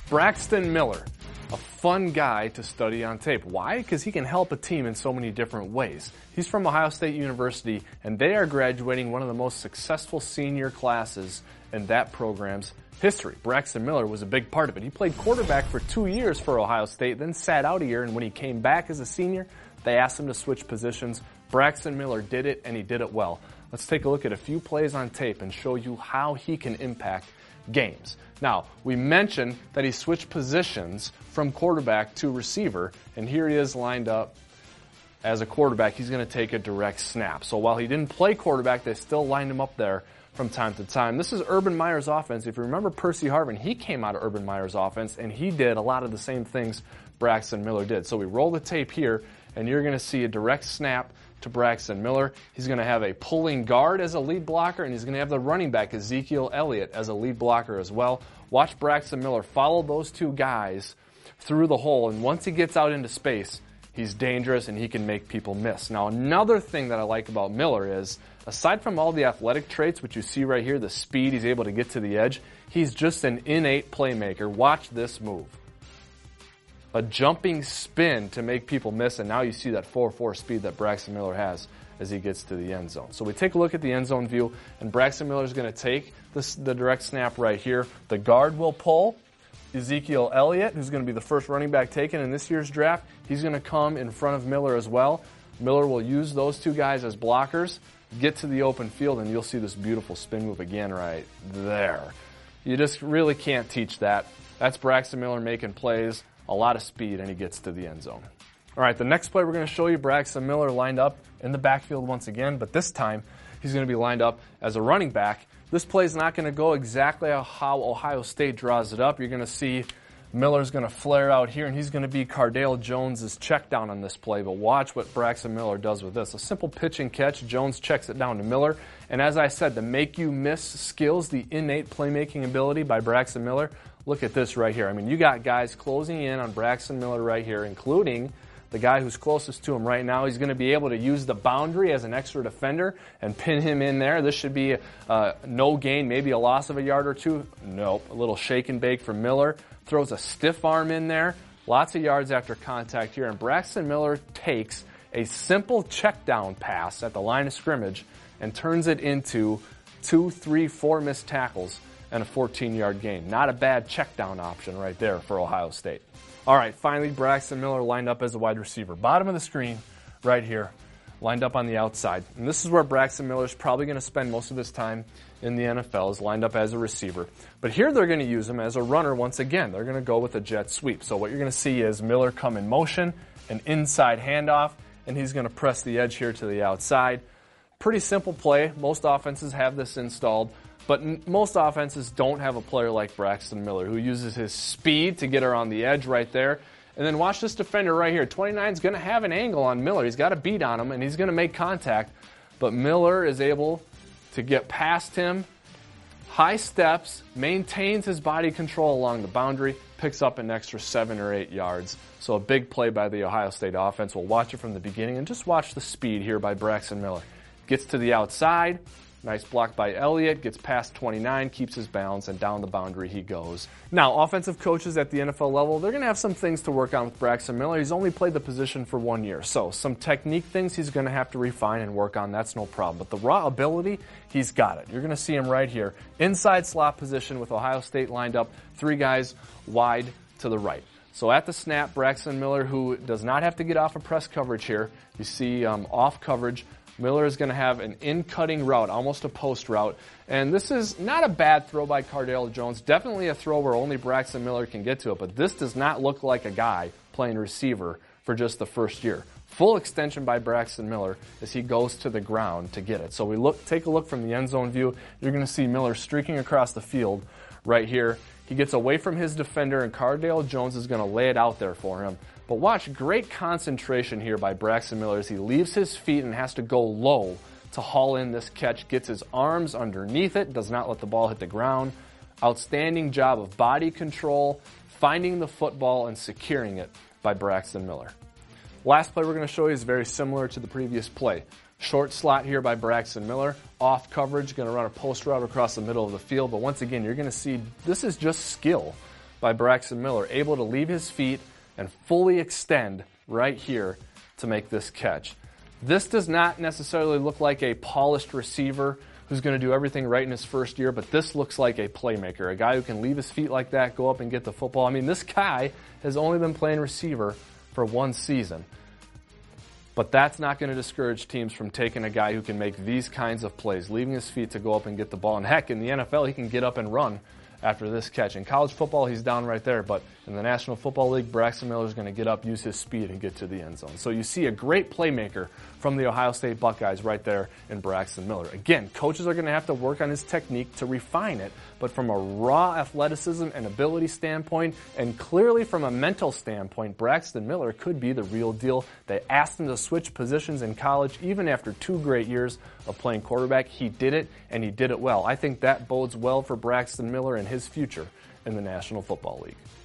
Braxton Miller, a fun guy to study on tape. Why? Because he can help a team in so many different ways. He's from Ohio State University, and they are graduating one of the most successful senior classes in that program's history. Braxton Miller was a big part of it. He played quarterback for 2 years for Ohio State, then sat out a year, and when he came back as a senior, they asked him to switch positions. Braxton Miller did it, and he did it well. Let's take a look at a few plays on tape and show you how he can impact games. Now, we mentioned that he switched positions from quarterback to receiver, and here he is lined up as a quarterback. He's going to take a direct snap. So while he didn't play quarterback, they still lined him up there from time to time. This is Urban Meyer's offense. If you remember Percy Harvin, he came out of Urban Meyer's offense, and he did a lot of the same things Braxton Miller did. So we roll the tape here, and you're going to see a direct snap to Braxton Miller. He's going to have a pulling guard as a lead blocker, and he's going to have the running back, Ezekiel Elliott, as a lead blocker as well. Watch Braxton Miller follow those two guys through the hole, and once he gets out into space, he's dangerous and he can make people miss. Now, another thing that I like about Miller is, aside from all the athletic traits, which you see right here, the speed, he's able to get to the edge, he's just an innate playmaker. Watch this move. A jumping spin to make people miss, and now you see that 4.4 speed that Braxton Miller has as he gets to the end zone. So we take a look at the end zone view, and Braxton Miller is going to take the direct snap right here. The guard will pull. Ezekiel Elliott, who's going to be the first running back taken in this year's draft, he's going to come in front of Miller as well. Miller will use those two guys as blockers, get to the open field, and you'll see this beautiful spin move again right there. You just really can't teach that. That's Braxton Miller making plays. A lot of speed, and he gets to the end zone. All right, the next play we're going to show you, Braxton Miller lined up in the backfield once again, but this time he's going to be lined up as a running back. This play is not going to go exactly how Ohio State draws it up. You're going to see Miller's going to flare out here, and he's going to be Cardale Jones's check down on this play, but watch what Braxton Miller does with this. A simple pitch and catch. Jones checks it down to Miller, and as I said, the make you miss skills, the innate playmaking ability by Braxton Miller. Look at this right here. I mean, you got guys closing in on Braxton Miller right here, including the guy who's closest to him right now. He's going to be able to use the boundary as an extra defender and pin him in there. This should be no gain, maybe a loss of a yard or two. Nope. A little shake and bake from Miller. Throws a stiff arm in there. Lots of yards after contact here. And Braxton Miller takes a simple check down pass at the line of scrimmage and turns it into 2, 3, 4 missed tackles and a 14-yard gain. Not a bad check down option right there for Ohio State. All right, finally, Braxton Miller lined up as a wide receiver. Bottom of the screen right here, lined up on the outside. And this is where Braxton Miller is probably going to spend most of his time in the NFL, is lined up as a receiver. But here they're going to use him as a runner once again. They're going to go with a jet sweep. So what you're going to see is Miller come in motion, an inside handoff, and he's going to press the edge here to the outside. Pretty simple play. Most offenses have this installed. But most offenses don't have a player like Braxton Miller, who uses his speed to get her on the edge right there. And then watch this defender right here. 29 is going to have an angle on Miller. He's got a beat on him, and he's going to make contact. But Miller is able to get past him, high steps, maintains his body control along the boundary, picks up an extra 7 or 8 yards. So a big play by the Ohio State offense. We'll watch it from the beginning, and just watch the speed here by Braxton Miller. Gets to the outside. Nice block by Elliott, gets past 29, keeps his balance, and down the boundary he goes. Now, offensive coaches at the NFL level, they're going to have some things to work on with Braxton Miller. He's only played the position for 1 year, so some technique things he's going to have to refine and work on. That's no problem. But the raw ability, he's got it. You're going to see him right here. Inside slot position with Ohio State lined up, 3 guys wide to the right. So at the snap, Braxton Miller, who does not have to get off of press coverage here, you see off coverage, Miller is going to have an in-cutting route, almost a post route. And this is not a bad throw by Cardale Jones. Definitely a throw where only Braxton Miller can get to it. But this does not look like a guy playing receiver for just the first year. Full extension by Braxton Miller as he goes to the ground to get it. So we take a look from the end zone view. You're going to see Miller streaking across the field right here. He gets away from his defender, and Cardale Jones is going to lay it out there for him. But watch, great concentration here by Braxton Miller as he leaves his feet and has to go low to haul in this catch, gets his arms underneath it, does not let the ball hit the ground. Outstanding job of body control, finding the football, and securing it by Braxton Miller. Last play we're going to show you is very similar to the previous play. Short slot here by Braxton Miller. Off coverage, going to run a post route across the middle of the field. But once again, you're going to see this is just skill by Braxton Miller, able to leave his feet and fully extend right here to make this catch. This does not necessarily look like a polished receiver who's going to do everything right in his first year, but this looks like a playmaker, a guy who can leave his feet like that, go up and get the football. I mean, this guy has only been playing receiver for one season. But that's not going to discourage teams from taking a guy who can make these kinds of plays, leaving his feet to go up and get the ball. And heck, in the NFL, he can get up and run after this catch. In college football, he's down right there, but in the National Football League, Braxton Miller is going to get up, use his speed, and get to the end zone. So you see a great playmaker from the Ohio State Buckeyes right there in Braxton Miller. Again, coaches are going to have to work on his technique to refine it, but from a raw athleticism and ability standpoint, and clearly from a mental standpoint, Braxton Miller could be the real deal. They asked him to switch positions in college, even after 2 great years of playing quarterback. He did it, and he did it well. I think that bodes well for Braxton Miller and his future in the National Football League.